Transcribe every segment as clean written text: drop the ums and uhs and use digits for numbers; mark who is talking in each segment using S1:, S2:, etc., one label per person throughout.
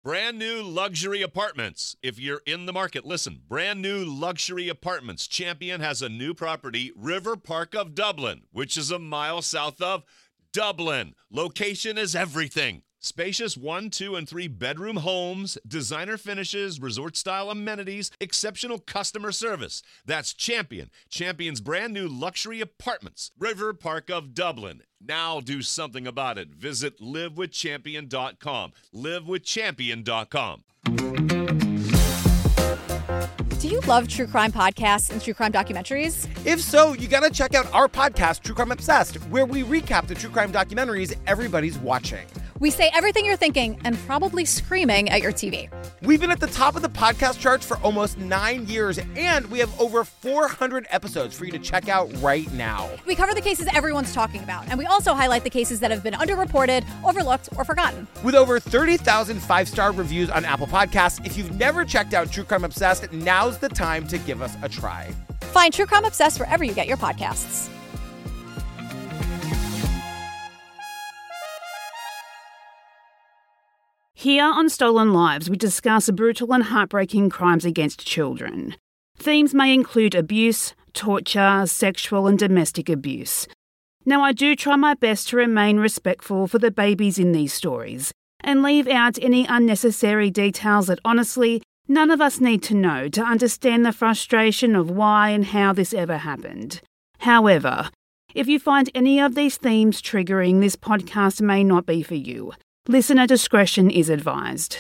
S1: Brand new luxury apartments. If you're in the market, listen. Brand new luxury apartments. Champion has a new property, River Park of Dublin, which is a mile south of Dublin. Location is everything. Spacious 1, 2, and 3 bedroom homes, designer finishes, resort-style amenities, exceptional customer service. That's Champion. Champion's brand new luxury apartments, River Park of Dublin. Now do something about it. Visit livewithchampion.com. livewithchampion.com.
S2: Do you love true crime podcasts and true crime documentaries?
S3: If so, you gotta check out our podcast, True Crime Obsessed, where we recap the true crime documentaries everybody's watching.
S2: We say everything you're thinking and probably screaming at your TV.
S3: We've been at the top of the podcast charts for almost 9 years, and we have over 400 episodes for you to check out right now.
S2: We cover the cases everyone's talking about, and we also highlight the cases that have been underreported, overlooked, or forgotten.
S3: With over 30,000 five-star reviews on Apple Podcasts, if you've never checked out True Crime Obsessed, now's the time to give us a try.
S2: Find True Crime Obsessed wherever you get your podcasts.
S4: Here on Stolen Lives, we discuss brutal and heartbreaking crimes against children. Themes may include abuse, torture, sexual and domestic abuse. Now, I do try my best to remain respectful for the babies in these stories and leave out any unnecessary details that, honestly, none of us need to know to understand the frustration of why and how this ever happened. However, if you find any of these themes triggering, this podcast may not be for you. Listener discretion is advised.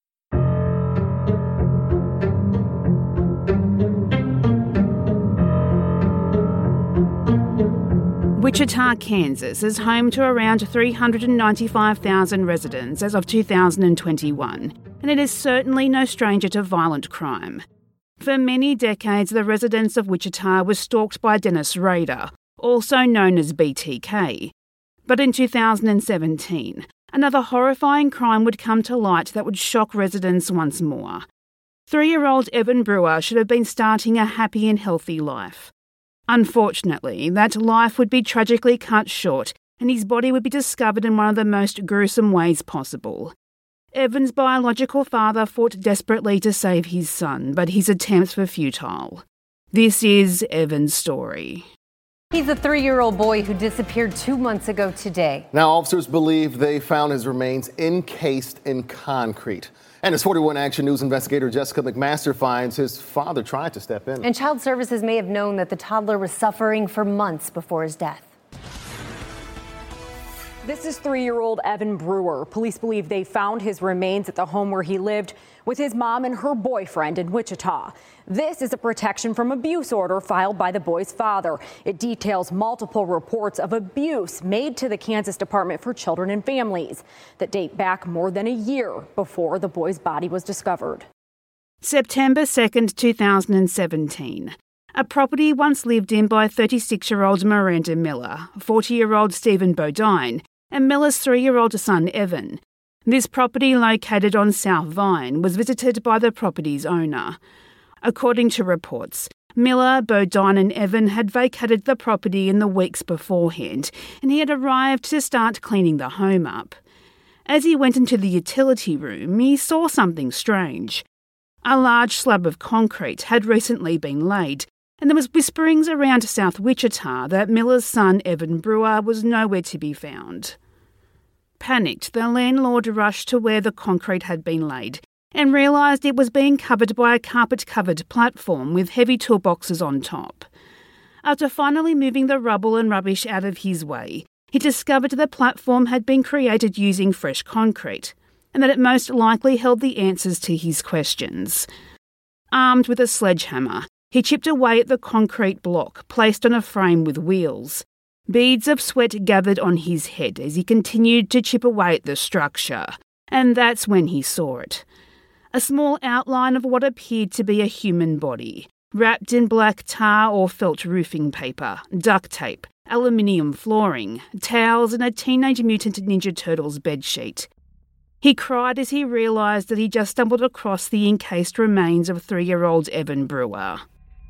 S4: Wichita, Kansas is home to around 395,000 residents as of 2021, and it is certainly no stranger to violent crime. For many decades, the residents of Wichita were stalked by Dennis Rader, also known as BTK. But in 2017, another horrifying crime would come to light that would shock residents once more. 3-year-old Evan Brewer should have been starting a happy and healthy life. Unfortunately, that life would be tragically cut short and his body would be discovered in one of the most gruesome ways possible. Evan's biological father fought desperately to save his son, but his attempts were futile. This is Evan's story.
S5: He's a 3-year-old boy who disappeared 2 months ago today.
S6: Now, officers believe they found his remains encased in concrete. And as 41 Action News investigator Jessica McMaster finds, his father tried to step in.
S5: And Child Services may have known that the toddler was suffering for months before his death.
S7: This is 3-year-old Evan Brewer. Police believe they found his remains at the home where he lived with his mom and her boyfriend in Wichita. This is a protection from abuse order filed by the boy's father. It details multiple reports of abuse made to the Kansas Department for Children and Families that date back more than a year before the boy's body was discovered.
S4: September 2nd, 2017. A property once lived in by 36-year-old Miranda Miller, 40-year-old Stephen Bodine, and Miller's 3-year-old son Evan. This property, located on South Vine, was visited by the property's owner. According to reports, Miller, Bodine and Evan had vacated the property in the weeks beforehand, and he had arrived to start cleaning the home up. As he went into the utility room, he saw something strange. A large slab of concrete had recently been laid, and there was whisperings around South Wichita that Miller's son Evan Brewer was nowhere to be found. Panicked, the landlord rushed to where the concrete had been laid and realised it was being covered by a carpet-covered platform with heavy toolboxes on top. After finally moving the rubble and rubbish out of his way, he discovered the platform had been created using fresh concrete and that it most likely held the answers to his questions. Armed with a sledgehammer, he chipped away at the concrete block placed on a frame with wheels. Beads of sweat gathered on his head as he continued to chip away at the structure, and that's when he saw it. A small outline of what appeared to be a human body, wrapped in black tar or felt roofing paper, duct tape, aluminium flooring, towels and a Teenage Mutant Ninja Turtles bedsheet. He cried as he realised that he just stumbled across the encased remains of 3-year-old Evan Brewer.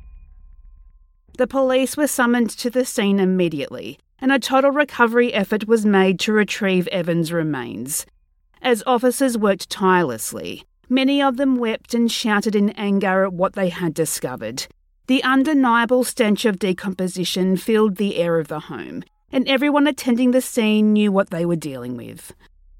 S4: The police were summoned to the scene immediately, and a total recovery effort was made to retrieve Evan's remains. As officers worked tirelessly, many of them wept and shouted in anger at what they had discovered. The undeniable stench of decomposition filled the air of the home, and everyone attending the scene knew what they were dealing with.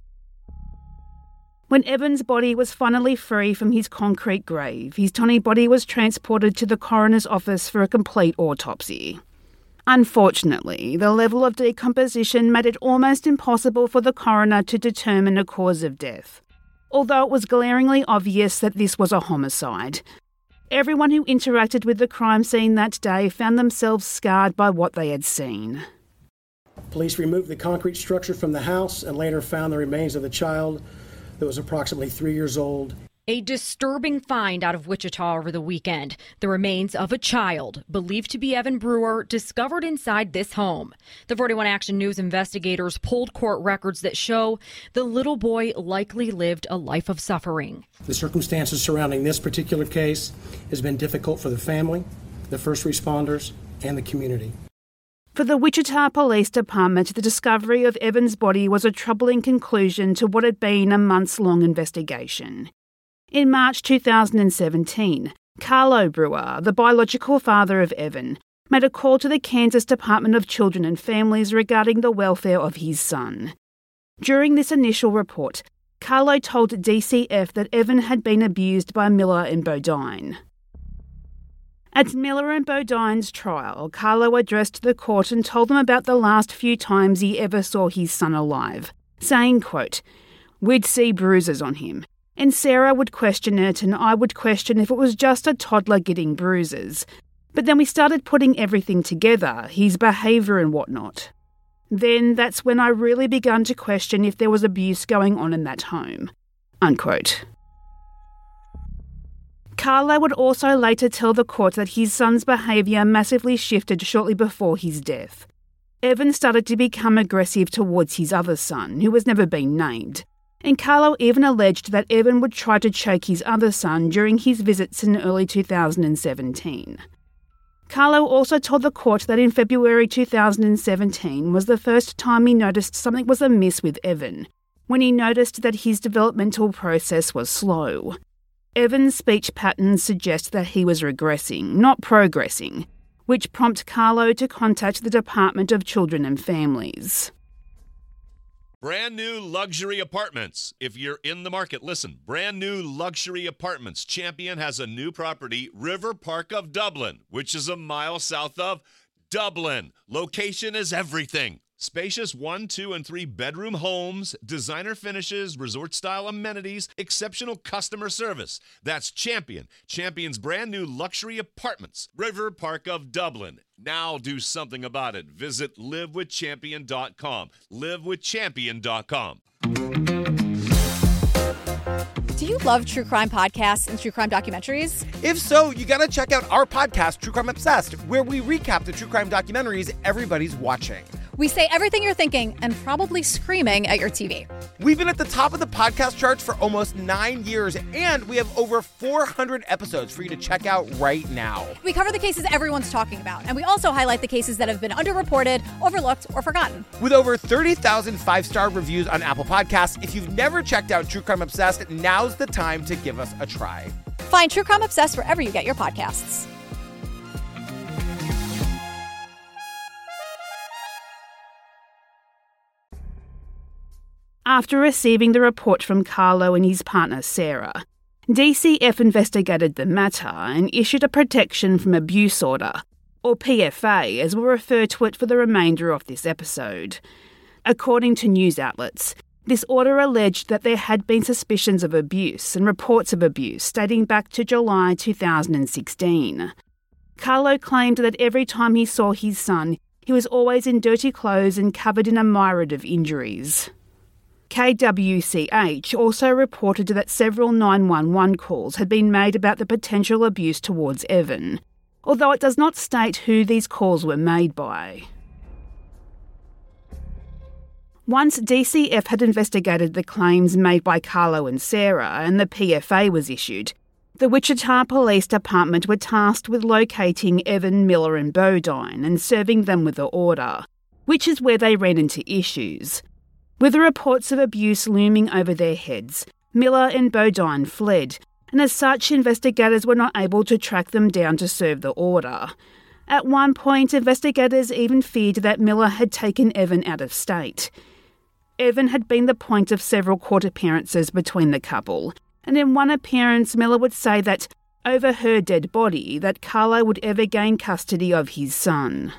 S4: When Evan's body was finally free from his concrete grave, his tiny body was transported to the coroner's office for a complete autopsy. Unfortunately, the level of decomposition made it almost impossible for the coroner to determine a cause of death, although it was glaringly obvious that this was a homicide. Everyone who interacted with the crime scene that day found themselves scarred by what they had seen.
S8: Police removed the concrete structure from the house and later found the remains of the child that was approximately 3 years old.
S7: A disturbing find out of Wichita over the weekend. The remains of a child, believed to be Evan Brewer, discovered inside this home. The 41 Action News investigators pulled court records that show the little boy likely lived a life of suffering.
S8: The circumstances surrounding this particular case has been difficult for the family, the first responders, and the community.
S4: For the Wichita Police Department, the discovery of Evan's body was a troubling conclusion to what had been a months-long investigation. In March 2017, Carlo Brewer, the biological father of Evan, made a call to the Kansas Department of Children and Families regarding the welfare of his son. During this initial report, Carlo told DCF that Evan had been abused by Miller and Bodine. At Miller and Bodine's trial, Carlo addressed the court and told them about the last few times he ever saw his son alive, saying, quote, "We'd see bruises on him, and Sarah would question it and I would question if it was just a toddler getting bruises. But then we started putting everything together, his behaviour and whatnot. Then that's when I really began to question if there was abuse going on in that home." Unquote. Carlo would also later tell the court that his son's behaviour massively shifted shortly before his death. Evan started to become aggressive towards his other son, who has never been named, and Carlo even alleged that Evan would try to choke his other son during his visits in early 2017. Carlo also told the court that in February 2017 was the first time he noticed something was amiss with Evan, when he noticed that his developmental process was slow. Evan's speech patterns suggest that he was regressing, not progressing, which prompted Carlo to contact the Department of Children and Families.
S1: Brand new luxury apartments. If you're in the market, listen. Brand new luxury apartments. Champion has a new property, River Park of Dublin, which is a mile south of Dublin. Location is everything. Spacious 1, 2, and 3 bedroom homes, designer finishes, resort-style amenities, exceptional customer service. That's Champion. Champion's brand new luxury apartments, River Park of Dublin. Now do something about it. Visit livewithchampion.com. livewithchampion.com.
S2: Do you love true crime podcasts and true crime documentaries?
S3: If so, you gotta check out our podcast, True Crime Obsessed, where we recap the true crime documentaries everybody's watching.
S2: We say everything you're thinking and probably screaming at your TV.
S3: We've been at the top of the podcast charts for almost 9 years, and we have over 400 episodes for you to check out right now.
S2: We cover the cases everyone's talking about, and we also highlight the cases that have been underreported, overlooked, or forgotten.
S3: With over 30,000 five-star reviews on Apple Podcasts, if you've never checked out True Crime Obsessed, now's the time to give us a try.
S2: Find True Crime Obsessed wherever you get your podcasts.
S4: After receiving the report from Carlo and his partner Sarah, DCF investigated the matter and issued a protection from abuse order, or PFA as we'll refer to it for the remainder of this episode. According to news outlets, this order alleged that there had been suspicions of abuse and reports of abuse dating back to July 2016. Carlo claimed that every time he saw his son, he was always in dirty clothes and covered in a myriad of injuries. KWCH also reported that several 911 calls had been made about the potential abuse towards Evan, although it does not state who these calls were made by. Once DCF had investigated the claims made by Carlo and Sarah and the PFA was issued, the Wichita Police Department were tasked with locating Evan, Miller and Bodine and serving them with the order, which is where they ran into issues. With the reports of abuse looming over their heads, Miller and Bodine fled, and as such, investigators were not able to track them down to serve the order. At one point, investigators even feared that Miller had taken Evan out of state. Evan had been the point of several court appearances between the couple, and in one appearance, Miller would say that, over her dead body, that Carlo would ever gain custody of his son.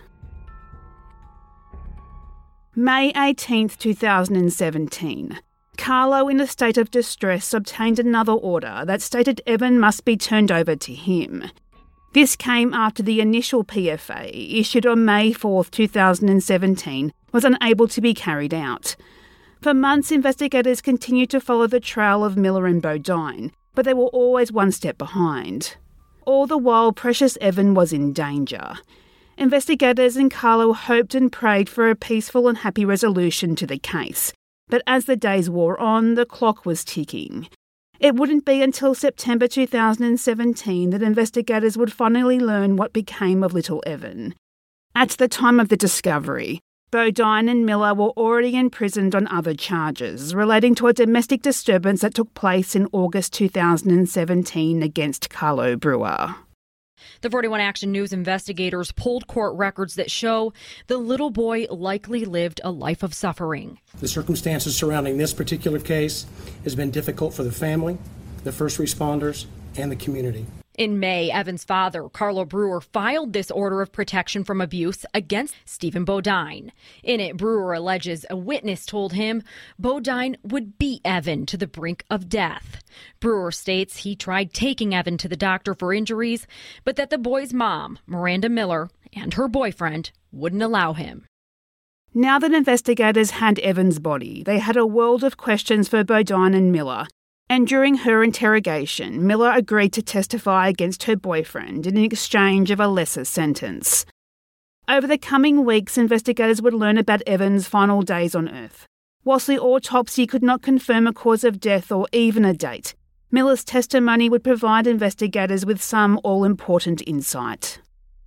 S4: May 18, 2017. Carlo, in a state of distress, obtained another order that stated Evan must be turned over to him. This came after the initial PFA, issued on May 4, 2017, was unable to be carried out. For months, investigators continued to follow the trail of Miller and Bodine, but they were always one step behind. All the while, precious Evan was in danger. Investigators and Carlo hoped and prayed for a peaceful and happy resolution to the case. But as the days wore on, the clock was ticking. It wouldn't be until September 2017 that investigators would finally learn what became of little Evan. At the time of the discovery, Bodine and Miller were already imprisoned on other charges relating to a domestic disturbance that took place in August 2017 against Carlo Brewer.
S9: The 41 Action News investigators pulled court records that show the little boy likely lived a life of suffering.
S8: The circumstances surrounding this particular case has been difficult for the family, the first responders, and the community.
S9: In May, Evan's father, Carlo Brewer, filed this order of protection from abuse against Stephen Bodine. In it, Brewer alleges a witness told him Bodine would beat Evan to the brink of death. Brewer states he tried taking Evan to the doctor for injuries, but that the boy's mom, Miranda Miller, and her boyfriend wouldn't allow him.
S4: Now that investigators had Evan's body, they had a world of questions for Bodine and Miller. And during her interrogation, Miller agreed to testify against her boyfriend in exchange of a lesser sentence. Over the coming weeks, investigators would learn about Evan's final days on Earth. Whilst the autopsy could not confirm a cause of death or even a date, Miller's testimony would provide investigators with some all-important insight.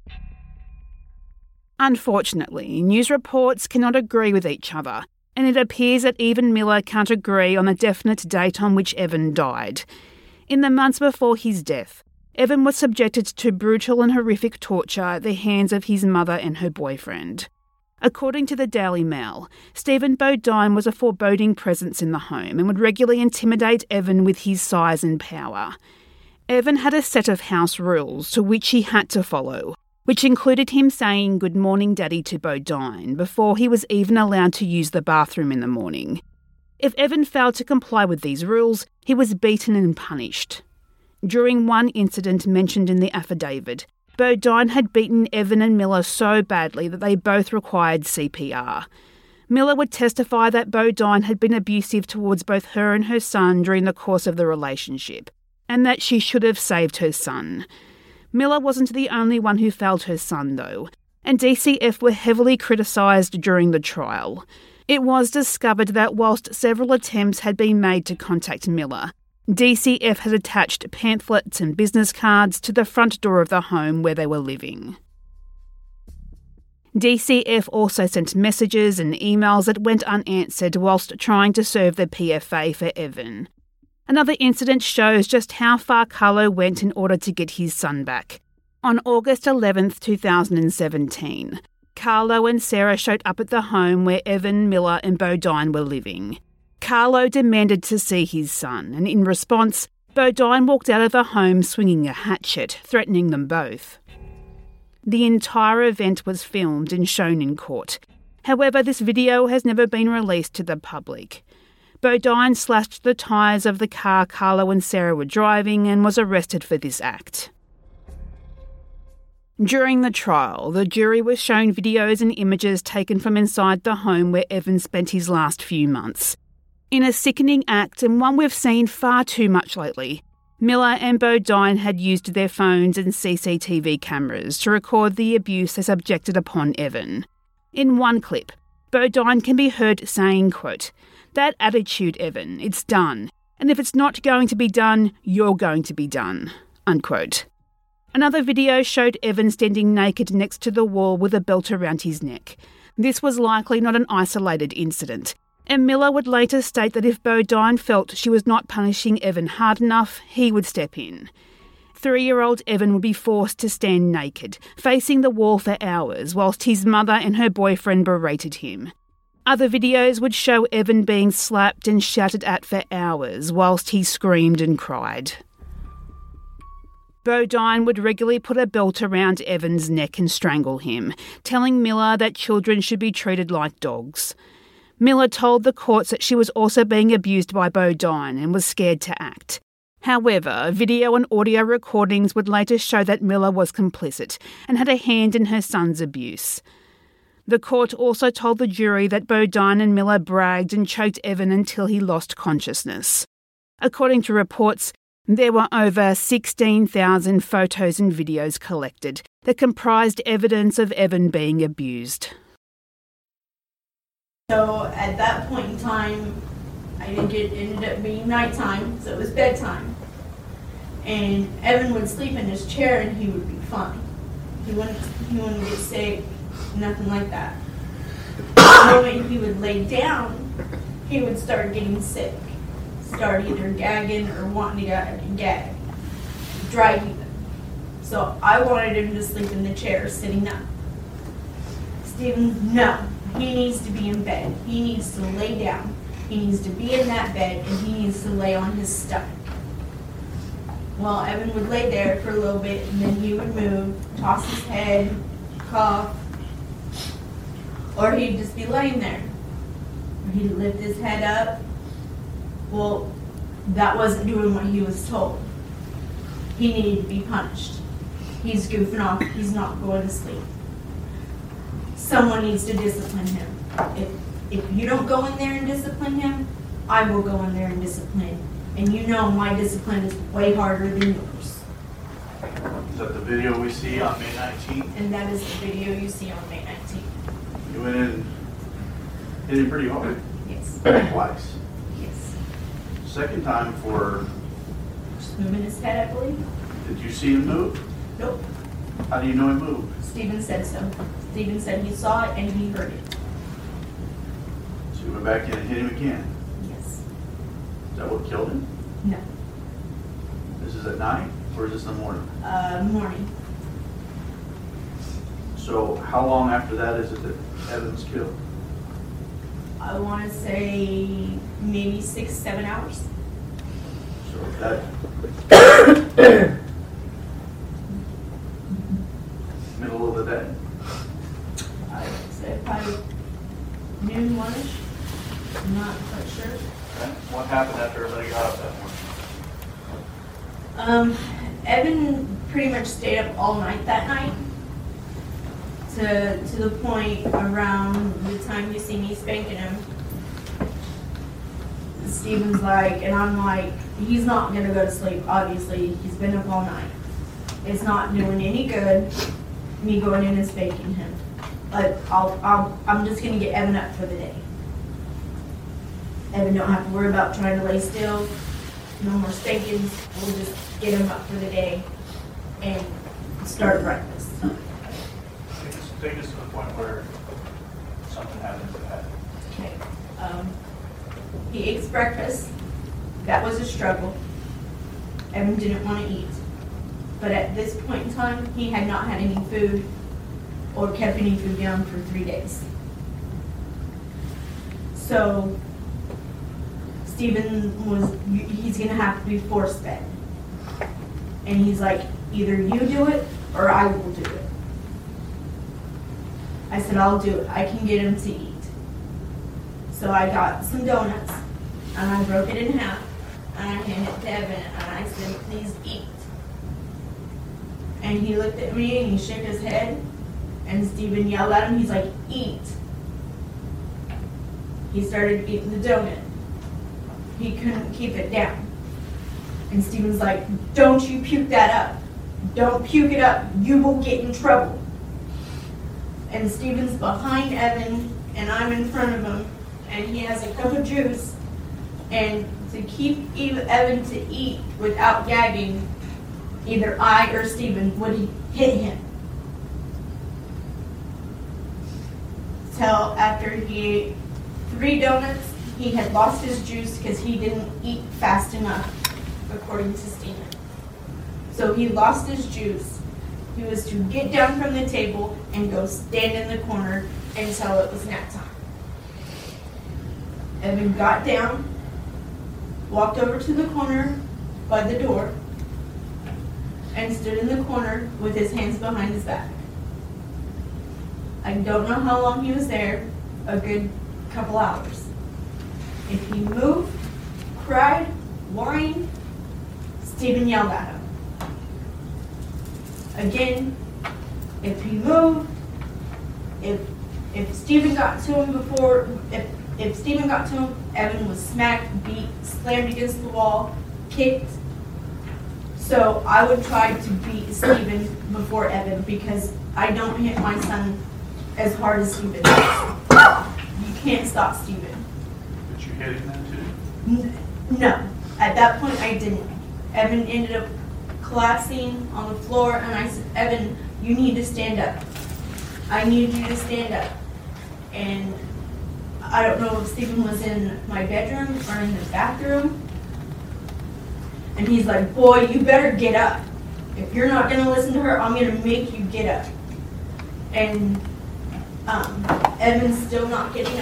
S4: Unfortunately, news reports cannot agree with each other, and it appears that even Miller can't agree on the definite date on which Evan died. In the months before his death, Evan was subjected to brutal and horrific torture at the hands of his mother and her boyfriend. According to the Daily Mail, Stephen Bodine was a foreboding presence in the home and would regularly intimidate Evan with his size and power. Evan had a set of house rules to which he had to follow, which included him saying "Good morning, Daddy" to Bodine before he was even allowed to use the bathroom in the morning. If Evan failed to comply with these rules, he was beaten and punished. During one incident mentioned in the affidavit, Bodine had beaten Evan and Miller so badly that they both required CPR. Miller would testify that Bodine had been abusive towards both her and her son during the course of the relationship, and that she should have saved her son. Miller wasn't the only one who failed her son, though, and DCF were heavily criticised during the trial. It was discovered that whilst several attempts had been made to contact Miller, DCF had attached pamphlets and business cards to the front door of the home where they were living. DCF also sent messages and emails that went unanswered whilst trying to serve the PFA for Evan. Another incident shows just how far Carlo went in order to get his son back. On August 11, 2017, Carlo and Sarah showed up at the home where Evan, Miller and Bodine were living. Carlo demanded to see his son, and in response, Bodine walked out of the home swinging a hatchet, threatening them both. The entire event was filmed and shown in court. However, this video has never been released to the public. Bodine slashed the tyres of the car Carlo and Sarah were driving and was arrested for this act. During the trial, the jury was shown videos and images taken from inside the home where Evan spent his last few months. In a sickening act, and one we've seen far too much lately, Miller and Bodine had used their phones and CCTV cameras to record the abuse they subjected upon Evan. In one clip, Bodine can be heard saying, quote, "That attitude, Evan, it's done. And if it's not going to be done, you're going to be done," unquote. Another video showed Evan standing naked next to the wall with a belt around his neck. This was likely not an isolated incident. And Miller would later state that if Bodine felt she was not punishing Evan hard enough, he would step in. 3-year-old Evan would be forced to stand naked, facing the wall for hours, whilst his mother and her boyfriend berated him. Other videos would show Evan being slapped and shouted at for hours, whilst he screamed and cried. Bodine would regularly put a belt around Evan's neck and strangle him, telling Miller that children should be treated like dogs. Miller told the courts that she was also being abused by Bodine and was scared to act. However, video and audio recordings would later show that Miller was complicit and had a hand in her son's abuse. The court also told the jury that Bodine and Miller bragged and choked Evan until he lost consciousness. According to reports, there were over 16,000 photos and videos collected that comprised evidence of Evan being abused.
S10: So at that point in time, I think it ended up being nighttime, so it was bedtime. And Evan would sleep in his chair and he would be fine. He wouldn't get sick, nothing like that. The moment he would lay down, he would start getting sick. Start either gagging or wanting to gag. Dry heaving. So I wanted him to sleep in the chair, sitting up. Steven, no. He needs to be in bed. He needs to lay down. He needs to be in that bed, and he needs to lay on his stomach. Well, Evan would lay there for a little bit, and then he would move, toss his head, cough, or he'd just be laying there. He'd lift his head up. Well, that wasn't doing what he was told. He needed to be punished. He's goofing off. He's not going to sleep. Someone needs to discipline him. If you don't go in there and discipline him, I will go in there and discipline. And you know my discipline is way harder than yours.
S11: Is that the video we see on May 19th?
S10: And that is the video you see on May 19th.
S11: You went in, hit him pretty hard.
S10: Yes.
S11: Twice.
S10: Yes.
S11: Second time for...
S10: Just moving his head, I believe.
S11: Did you see him move?
S10: Nope.
S11: How do you know he moved?
S10: Steven said so. Steven said he saw it and he heard it.
S11: So you went back in and hit him again?
S10: Yes.
S11: Is that what killed him?
S10: No.
S11: This is at night or is this in the morning?
S10: Morning.
S11: So how long after that is it that Evan's killed?
S10: I want to say maybe 6-7 hours.
S11: So that middle of the day?
S10: I would say probably noon, 1-ish. I'm not quite sure.
S11: Okay. What happened after everybody got up that morning?
S10: Evan pretty much stayed up all night that night. To the point around the time you see me spanking him, Steven's like, and I'm like, he's not gonna go to sleep. Obviously, he's been up all night. It's not doing any good. Me going in and spanking him, but I'm just gonna get Evan up for the day. Evan don't have to worry about trying to lay still. No more spankings. We'll just get him up for the day and start breakfast.
S11: Take us to the point where something happens to that.
S10: Okay. He eats breakfast. That was a struggle. Evan didn't want to eat. But at this point in time, he had not had any food or kept any food down for 3 days. So Steven he's going to have to be force fed. And he's like, either you do it or I will do it. I said, I'll do it. I can get him to eat. So I got some donuts and I broke it in half and I handed it to Evan and I said, please eat. And he looked at me and he shook his head and Steven yelled at him. He's like, eat. He started eating the donut. He couldn't keep it down. And Steven's like, don't you puke that up. Don't puke it up. You will get in trouble. And Steven's behind Evan and I'm in front of him and he has a cup of juice. And to keep Evan to eat without gagging, either I or Steven would hit him. Till after he ate 3 donuts, he had lost his juice because he didn't eat fast enough, according to Steven. So he lost his juice. He was to get down from the table and go stand in the corner until it was nap time. Evan got down, walked over to the corner by the door, and stood in the corner with his hands behind his back. I don't know how long he was there, a good couple hours. If he moved, cried, whined, Steven yelled at him. Again, if he moved, if Steven got to him before, if Steven got to him, Evan was smacked, beat, slammed against the wall, kicked. So I would try to beat Steven before Evan because I don't hit my son as hard as Steven does. You can't stop Steven.
S11: But you hit him then too?
S10: No. At that point, I didn't. Evan ended up collapsing on the floor, and I said, Evan, you need to stand up. I need you to stand up. And I don't know if Steven was in my bedroom or in the bathroom. And he's like, boy, you better get up. If you're not going to listen to her, I'm going to make you get up. And Evan's still not getting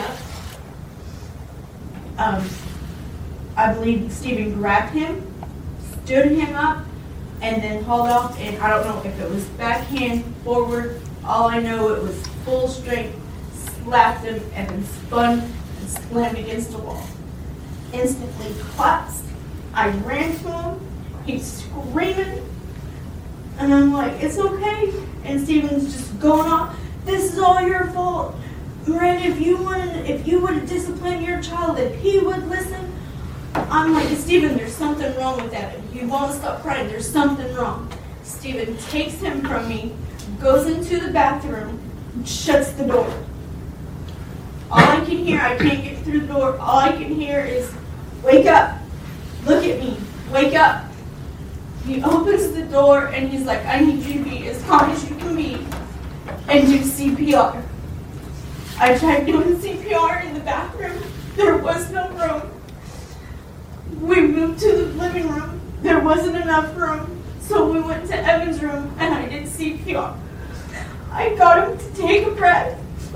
S10: up. I believe Steven grabbed him, stood him up, and then hauled off. And I don't know if it was backhand, forward. All I know, it was full strength, slapped him, and then spun and slammed against the wall. Instantly collapsed. I ran to him. He's screaming. And I'm like, it's okay. And Steven's just going off. This is all your fault. Miranda, if you would have disciplined your child, if he would listen. I'm like, Steven, there's something wrong with Evan. He won't stop crying. There's something wrong. Steven takes him from me, goes into the bathroom, shuts the door. All I can hear, I can't get through the door. All I can hear is, wake up. Look at me. Wake up. He opens the door and he's like, I need you to be as calm as you can be and do CPR. I tried doing CPR in the bathroom. There was no room. We moved to the living room. There wasn't enough room. So we went to Evan's room and I did CPR. I got him to take a breath,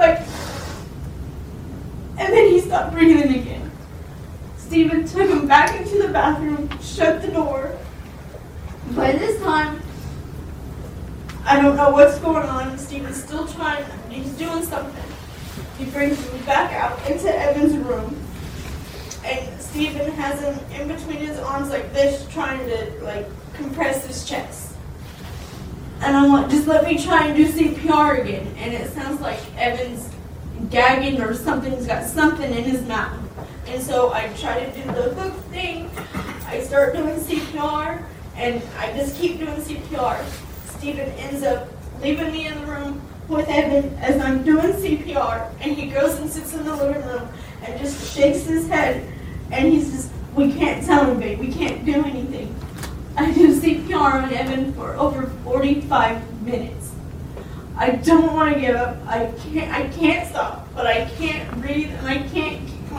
S10: and then he stopped breathing again. Steven took him back into the bathroom, shut the door. By this time, I don't know what's going on. Steven's still trying, he's doing something. He brings me back out into Evan's room, and Steven has him in between his arms like this, trying to compress his chest. And I'm like, just let me try and do CPR again. And it sounds like Evan's gagging or something's got something in his mouth. And so I try to do the hook thing. I start doing CPR, and I just keep doing CPR. Steven ends up leaving me in the room with Evan as I'm doing CPR, and he goes and sits in the living room and just shakes his head, and he's just, we can't tell him, babe, we can't do anything. I do CPR on Evan for over 45 minutes. I don't want to give up. I can't stop, but I can't breathe, and I can't.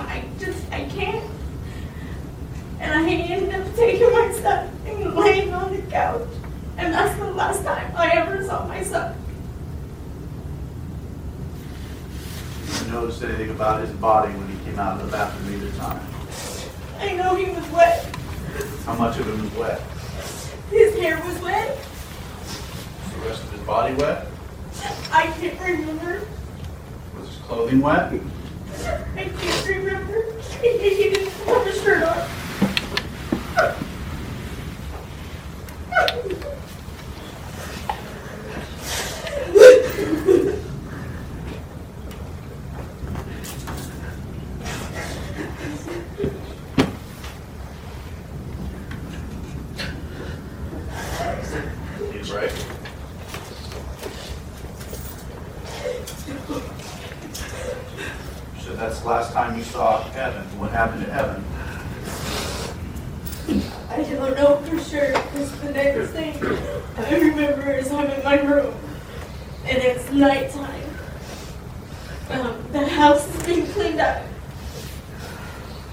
S10: And I ended up taking my son and laying on the couch. And that's the last time I ever saw my son.
S11: Did you notice anything about his body when he came out of the bathroom either time?
S10: I know he was wet.
S11: How much of him was wet?
S10: His hair was wet.
S11: Was the rest of his body wet?
S10: I can't remember.
S11: Was his clothing wet?
S10: I can't remember. He didn't have a shirt on.
S11: He's right. So that's the last time you saw Evan. What happened to Evan?
S10: I don't know for sure, because the next thing I remember is I'm in my room, and it's nighttime. The house is being cleaned up,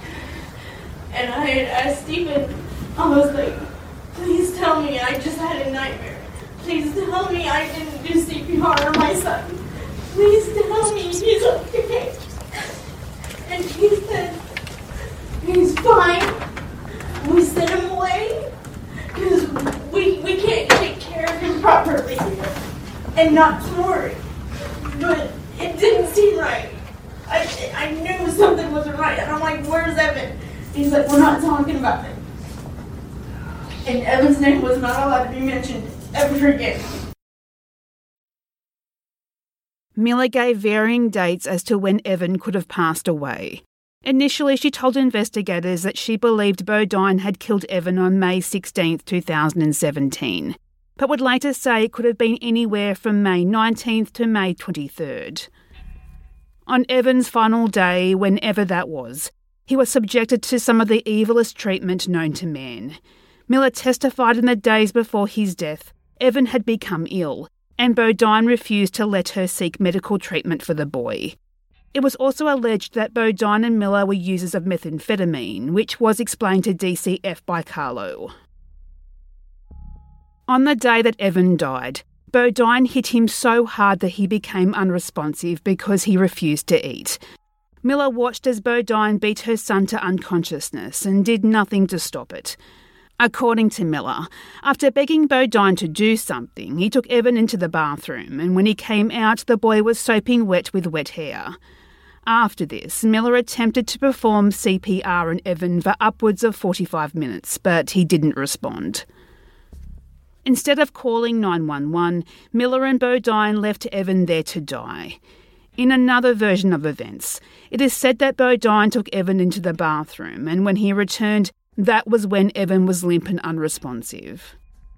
S10: I had asked Stephen, I was like, please tell me I just had a nightmare. Please tell me I didn't do CPR on my son. Please tell me he's okay. And he said, he's fine. We sent him away because we can't take care of him properly and not to worry. But it didn't seem right. I knew something wasn't right. And I'm like, where's Evan? He's like, we're not talking about it. And Evan's name was not allowed to be mentioned ever again.
S4: Miller gave varying dates as to when Evan could have passed away. Initially, she told investigators that she believed Bodine had killed Evan on May 16, 2017, but would later say it could have been anywhere from May 19th to May 23rd. On Evan's final day, whenever that was, he was subjected to some of the evilest treatment known to man. Miller testified in the days before his death, Evan had become ill, and Bodine refused to let her seek medical treatment for the boy. It was also alleged that Bodine and Miller were users of methamphetamine, which was explained to DCF by Carlo. On the day that Evan died, Bodine hit him so hard that he became unresponsive because he refused to eat. Miller watched as Bodine beat her son to unconsciousness and did nothing to stop it. According to Miller, after begging Bodine to do something, he took Evan into the bathroom, and when he came out, the boy was soaping wet with wet hair. After this, Miller attempted to perform CPR on Evan for upwards of 45 minutes, but he didn't respond. Instead of calling 911, Miller and Bodine left Evan there to die. In another version of events, it is said that Bodine took Evan into the bathroom, and when he returned, that was when Evan was limp and unresponsive.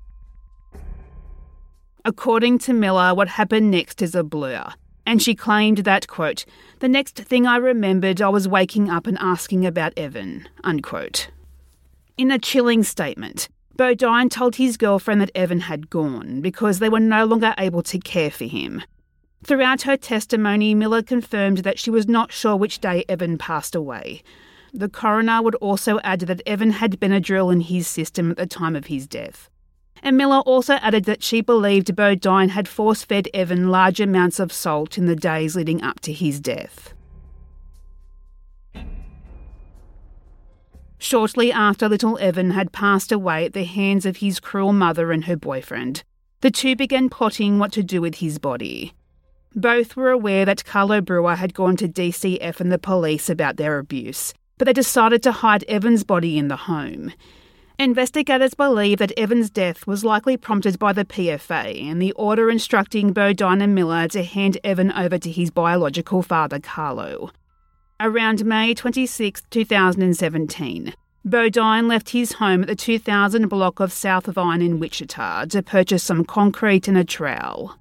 S4: According to Miller, what happened next is a blur, and she claimed that, quote, the next thing I remembered, I was waking up and asking about Evan, unquote. In a chilling statement, Bodine told his girlfriend that Evan had gone because they were no longer able to care for him. Throughout her testimony, Miller confirmed that she was not sure which day Evan passed away. The coroner would also add that Evan had Benadryl in his system at the time of his death. And Miller also added that she believed Bodine had force-fed Evan large amounts of salt in the days leading up to his death. Shortly after little Evan had passed away at the hands of his cruel mother and her boyfriend, the two began plotting what to do with his body. Both were aware that Carlo Brewer had gone to DCF and the police about their abuse, but they decided to hide Evan's body in the home. Investigators believe that Evan's death was likely prompted by the PFA and the order instructing Bodine and Miller to hand Evan over to his biological father, Carlo. Around May 26, 2017, Bodine left his home at the 2000 block of South Vine in Wichita to purchase some concrete and a trowel.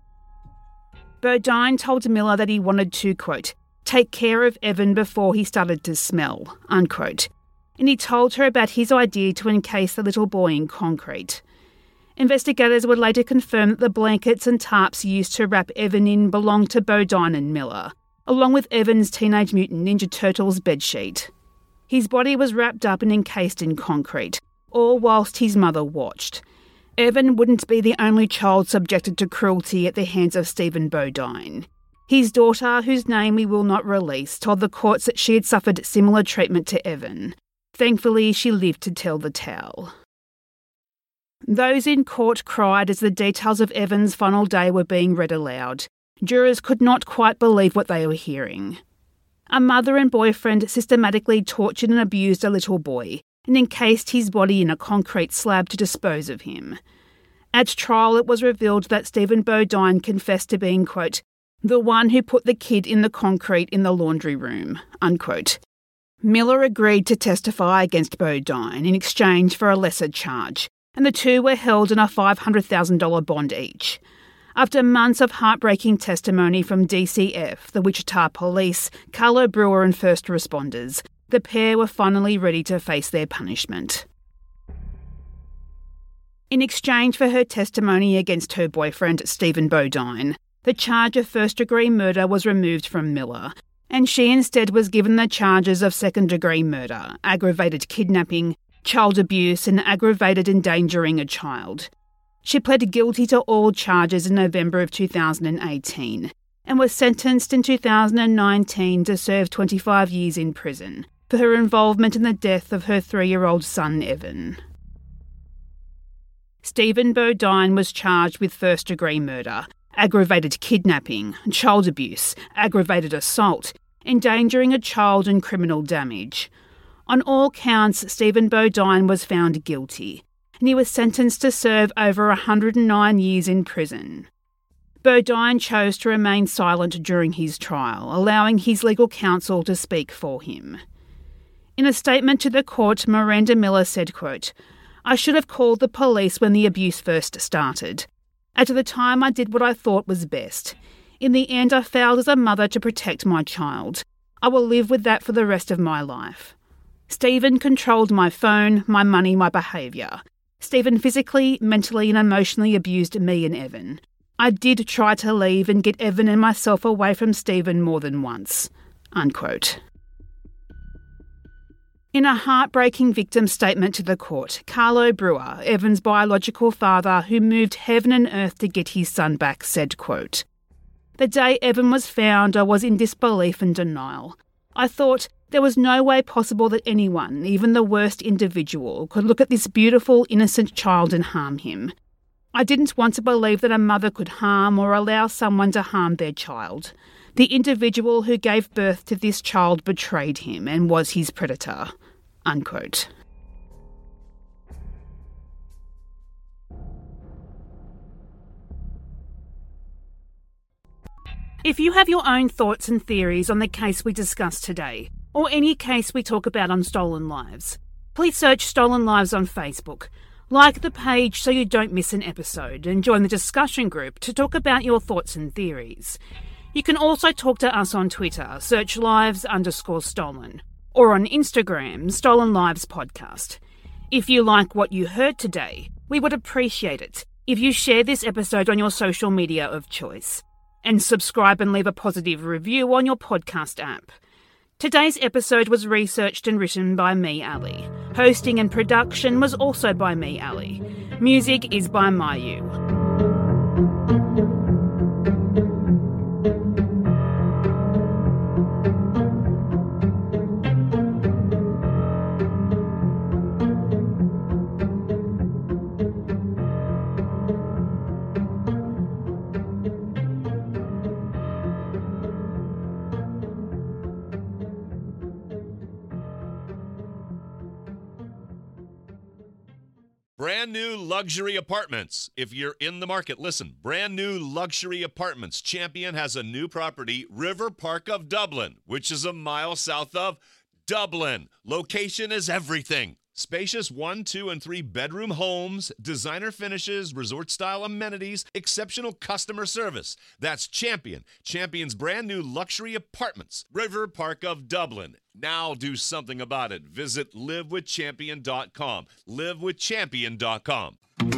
S4: Bodine told Miller that he wanted to, quote, take care of Evan before he started to smell, unquote, and he told her about his idea to encase the little boy in concrete. Investigators would later confirm that the blankets and tarps used to wrap Evan in belonged to Bodine and Miller, along with Evan's Teenage Mutant Ninja Turtles bedsheet. His body was wrapped up and encased in concrete, all whilst his mother watched. Evan wouldn't be the only child subjected to cruelty at the hands of Stephen Bodine. His daughter, whose name we will not release, told the courts that she had suffered similar treatment to Evan. Thankfully, she lived to tell the tale. Those in court cried as the details of Evan's final day were being read aloud. Jurors could not quite believe what they were hearing. A mother and boyfriend systematically tortured and abused a little boy and encased his body in a concrete slab to dispose of him. At trial, it was revealed that Stephen Bodine confessed to being, quote, the one who put the kid in the concrete in the laundry room, unquote. Miller agreed to testify against Bodine in exchange for a lesser charge, and the two were held in a $500,000 bond each. After months of heartbreaking testimony from DCF, the Wichita Police, Carlo Brewer and first responders, the pair were finally ready to face their punishment. In exchange for her testimony against her boyfriend, Stephen Bodine, the charge of first-degree murder was removed from Miller, and she instead was given the charges of second-degree murder, aggravated kidnapping, child abuse and aggravated endangering a child. She pled guilty to all charges in November of 2018 and was sentenced in 2019 to serve 25 years in prison for her involvement in the death of her 3-year-old son, Evan. Stephen Bodine was charged with first-degree murder, aggravated kidnapping, child abuse, aggravated assault, endangering a child and criminal damage. On all counts, Stephen Bodine was found guilty, and he was sentenced to serve over 109 years in prison. Bodine chose to remain silent during his trial, allowing his legal counsel to speak for him. In a statement to the court, Miranda Miller said, quote, "I should have called the police when the abuse first started. At the time, I did what I thought was best. In the end, I failed as a mother to protect my child. I will live with that for the rest of my life. Stephen controlled my phone, my money, my behaviour. Stephen physically, mentally and emotionally abused me and Evan. I did try to leave and get Evan and myself away from Stephen more than once." Unquote. In a heartbreaking victim statement to the court, Carlo Brewer, Evan's biological father who moved heaven and earth to get his son back, said, quote, "The day Evan was found, I was in disbelief and denial. I thought there was no way possible that anyone, even the worst individual, could look at this beautiful, innocent child and harm him. I didn't want to believe that a mother could harm or allow someone to harm their child. The individual who gave birth to this child betrayed him and was his predator." Unquote. If you have your own thoughts and theories on the case we discussed today, or any case we talk about on Stolen Lives, please search Stolen Lives on Facebook, like the page so you don't miss an episode, and join the discussion group to talk about your thoughts and theories. You can also talk to us on Twitter, search lives_stolen, or on Instagram, Stolen Lives Podcast. If you like what you heard today, we would appreciate it if you share this episode on your social media of choice, and subscribe and leave a positive review on your podcast app. Today's episode was researched and written by me, Ali. Hosting and production was also by me, Ali. Music is by Mayu.
S1: Brand new luxury apartments. If you're in the market, listen. Brand new luxury apartments. Champion has a new property, River Park of Dublin, which is a mile south of Dublin. Location is everything. Spacious 1, 2, and 3 bedroom homes, designer finishes, resort-style amenities, exceptional customer service. That's Champion. Champion's brand new luxury apartments, River Park of Dublin. Now do something about it. Visit livewithchampion.com. livewithchampion.com.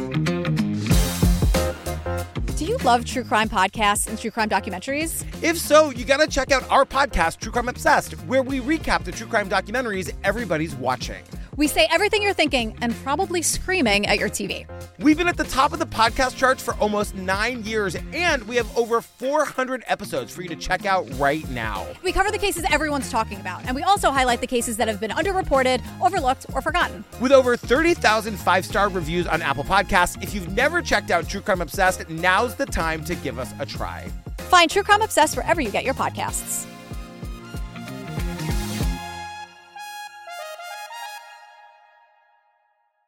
S2: Do you love true crime podcasts and true crime documentaries?
S3: If so, you gotta check out our podcast, True Crime Obsessed, where we recap the true crime documentaries everybody's watching.
S2: We say everything you're thinking and probably screaming at your TV.
S3: We've been at the top of the podcast charts for almost 9 years, and we have over 400 episodes for you to check out right now.
S2: We cover the cases everyone's talking about, and we also highlight the cases that have been underreported, overlooked, or forgotten.
S3: With over 30,000 5-star reviews on Apple Podcasts, if you've never checked out True Crime Obsessed, now's the time to give us a try.
S2: Find True Crime Obsessed wherever you get your podcasts.